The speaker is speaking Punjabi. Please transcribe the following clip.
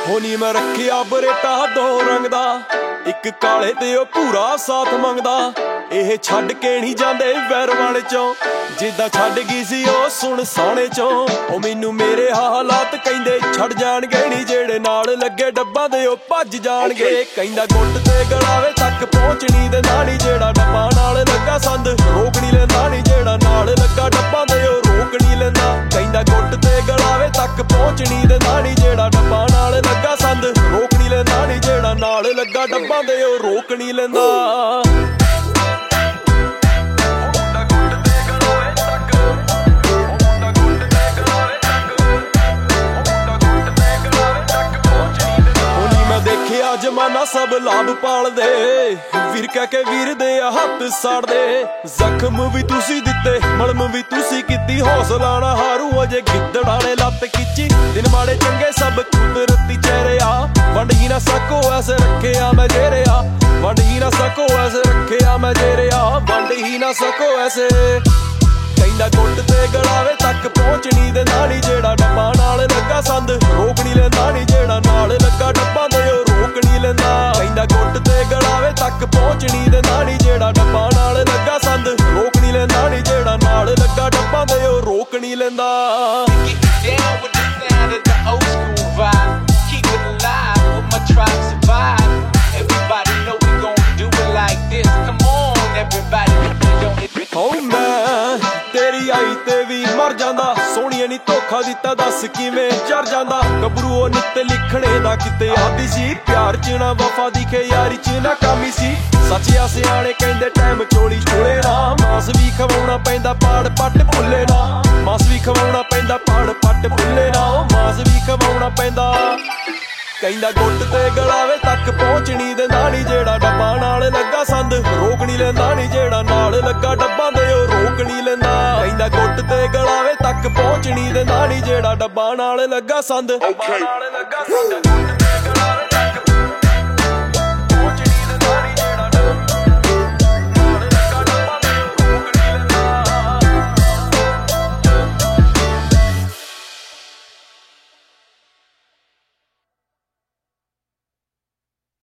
ਹੋਣੀ ਮੈਂ ਰੱਖਿਆ ਬਰੇਟਾ ਦੋ ਰੰਗ ਦਾ, ਇੱਕ ਕਾਲੇ ਤੇ ਉਹ ਭੂਰਾ ਸਾਥ ਮੰਗਦਾ। ਇਹ ਛੱਡ ਕੇ ਨਹੀਂ ਜਾਂਦੇ ਵੈਰਵਾਨ ਚੋਂ, ਜਿੱਦਾਂ ਛੱਡ ਗਈ ਸੀ ਉਹ ਸੁਣ ਸਾਣੇ ਚੋਂ। ਉਹ ਮੈਨੂੰ ਮੇਰੇ ਹਾਲਾਤ ਕਹਿੰਦੇ ਛੱਡ ਜਾਣਗੇ ਨੀ, ਜਿਹੜੇ ਨਾਲ ਲੱਗੇ ਡੱਬਾਂ ਦੇ ਉਹ ਭੱਜ ਜਾਣਗੇ। ਕਹਿੰਦਾ ਗੁੱਟ ਤੇ ਗਲਾਵੇ ਤੱਕ ਪਹੁੰਚ ਨਹੀਂ ਦਿੰਦਾ ਨੀ, ਜਿਹੜਾ ਡੱਬਾਂ ਨਾਲ ਲੱਗਾ ਸੰਦ ਰੋਕ ਨਹੀਂ ਲੈਂਦਾ ਨੀ, ਜਿਹੜਾ ਨਾਲ ਲੱਗਾ ਡੱਬਾਂ ਦੇ ਉਹ ਰੋਕ ਨਹੀਂ ਲੈਂਦਾ। ਕਹਿੰਦਾ ਗੁੱਟ ਤੇ ਗਲਾਵੇ ਤੱਕ ਪਹੁੰਚ ਨਹੀਂ ਦਿੰਦਾ ਨੀ, ਜਿਹੜਾ ਡੱਬਾਂ ਨਾਲ ਲੱਗਾ ਸੰਦ ਰੋਕ ਨਹੀਂ ਲੈਂਦਾ ਨੀ, ਜਿਹੜਾ ਨਾਲ ਲੱਗਾ ਡੱਬਾਂ ਦੇ ਉਹ ਰੋਕ ਨਹੀਂ ਲੈਂਦਾ। ਦੇਖਿਆ ਜਮਾਨਾ ਸਭ ਲਾਭ ਪਾਲਦੇ, ਵੀਰ ਕਹਿ ਕੇ ਵੀਰ ਦੇ ਹੱਥ ਸਾੜਦੇ। ਜ਼ਖਮ ਵੀ ਤੁਸੀਂ ਦਿੱਤੇ, ਮਲਮ ਵੀ ਤੁਸੀਂ ਕੀਤੀ, ਹੌਸਲਾ ਨਾ ਹਾਰੂ ਅਜੇ ਗਿੱਦੜਾਂ ਨੇ ਲੱਤ ਖਿੱਚੀ। ਦਿਨ ਮਾੜੇ ਚੰਗੇ ਸਭ ਕੁਦਰਤੀ ਚਿਹਰੇ ਆ, ਵੰਡ ਹੀ ਨਾ ਸਕੋ ਐਸੇ ਰੱਖਿਆ ਮੈਂ ਜੇਰਿਆ, ਵੰਡ ਹੀ ਨਾ ਸਕੋ ਐਸੇ ਰੱਖਿਆ ਮੈਂ ਜੇਰਿਆ, ਵੰਡ ਹੀ ਨਾ ਸਕੋ ਐਸੇ। ਕਹਿੰਦਾ ਗੁੱਟ ਤੇ ਗਲਾਵੇ ਤੱਕ ਪਹੁੰਚ ਨਹੀਂ ਦਿੰਦਾ ਨੀ, ਜਿਹੜਾ ਡੱਬਾਂ ਨਾਲ ਲੱਗਾ ਸੰਦ ਰੋਕ ਨਹੀਂ ਲੈਂਦਾ ਨੀ, ਜਿਹੜਾ ਨਾਲ ਲੱਗਾ ਡੱਬਾਂ ਦੇ ਉਹ ਰੋਕ ਨਹੀਂ ਲੈਂਦਾ। ਕਹਿੰਦਾ ਗੁੱਟ ਤੇ ਗਲਾਵੇ ਤੱਕ ਪਹੁੰਚ ਨਹੀਂ ਦਿੰਦਾ ਨੀ, ਜਿਹੜਾ ਡੱਬਾਂ ਨਾਲ ਲੱਗਾ ਸੰਦ ਰੋਕ ਨਹੀਂ ਲੈਂਦਾ ਨੀ, ਜਿਹੜਾ ਨਾਲ ਲੱਗਾ ਡੱਬਾਂ ਦੇ ਉਹ ਰੋਕ ਨਹੀਂ ਲੈਂਦਾ। ਤੇਰੀ ਆਈ ਤੇ ਵੀ ਮਰ ਜਾਂਦਾ, ਸੋਹਣੀਏ ਨੀ ਧੋਖਾ ਦਿੱਤਾ ਦੱਸ ਕਿਵੇਂ ਚੜ ਜਾਂਦਾ। ਗੱਭਰੂ ਉਹ ਨਿੱਤ ਲਿਖਣੇ ਦਾ ਕਿਤੇ ਆਦੀ ਸੀ, ਪਿਆਰ ਚ ਨਾ ਵਫਾ ਦਿਖੇ ਯਾਰੀ ਚ ਨਾ ਕਾਮੀ ਸੀ। ਸੱਚਿਆ ਸਿਆਣੇ ਕਹਿੰਦੇ ਟਾਈਮ ਚੋਲੀ ਛੋਲੇ ਨਾ, ਮਾਸ ਵੀ ਖਵਾਉਣਾ ਪੈਂਦਾ ਪਾੜ ਪੱਟ ਭੁੱਲੇ ਨਾ, ਮਾਸ ਵੀ ਖਵਾਉਣਾ ਪੈਂਦਾ ਪਾੜ ਪੱਟ ਭੁੱਲੇ ਨਾ, ਮਾਸ ਵੀ ਖਵਾਉਣਾ ਪੈਂਦਾ। ਕਹਿੰਦਾ ਗੁੱਟ ਤੇ ਗਲਾਵੇ ਤੱਕ ਪਹੁੰਚ ਨਹੀਂ ਦਿੰਦਾ ਨੀ, ਜਿਹੜਾ ਡੱਬਾਂ ਨਾਲ ਲੱਗਾ ਸੰਦ ਰੋਕ ਨਹੀਂ ਲੈਂਦਾ ਨੀ, ਜਿਹੜਾ ਨਾਲ ਲੱਗਾ ਡੱਬਾਂ ਦੇ ਉਹ ਰੋਕ ਨਹੀਂ ਲੈਂਦਾ। ਕਹਿੰਦਾ ਗੁੱਟ ਤੇ ਗਲਾਵੇ ਤੱਕ ਪਹੁੰਚ ਨਹੀਂ ਦਿੰਦਾ ਨੀ, ਜਿਹੜਾ ਡੱਬਾਂ ਨਾਲ ਲੱਗਾ ਸੰਦ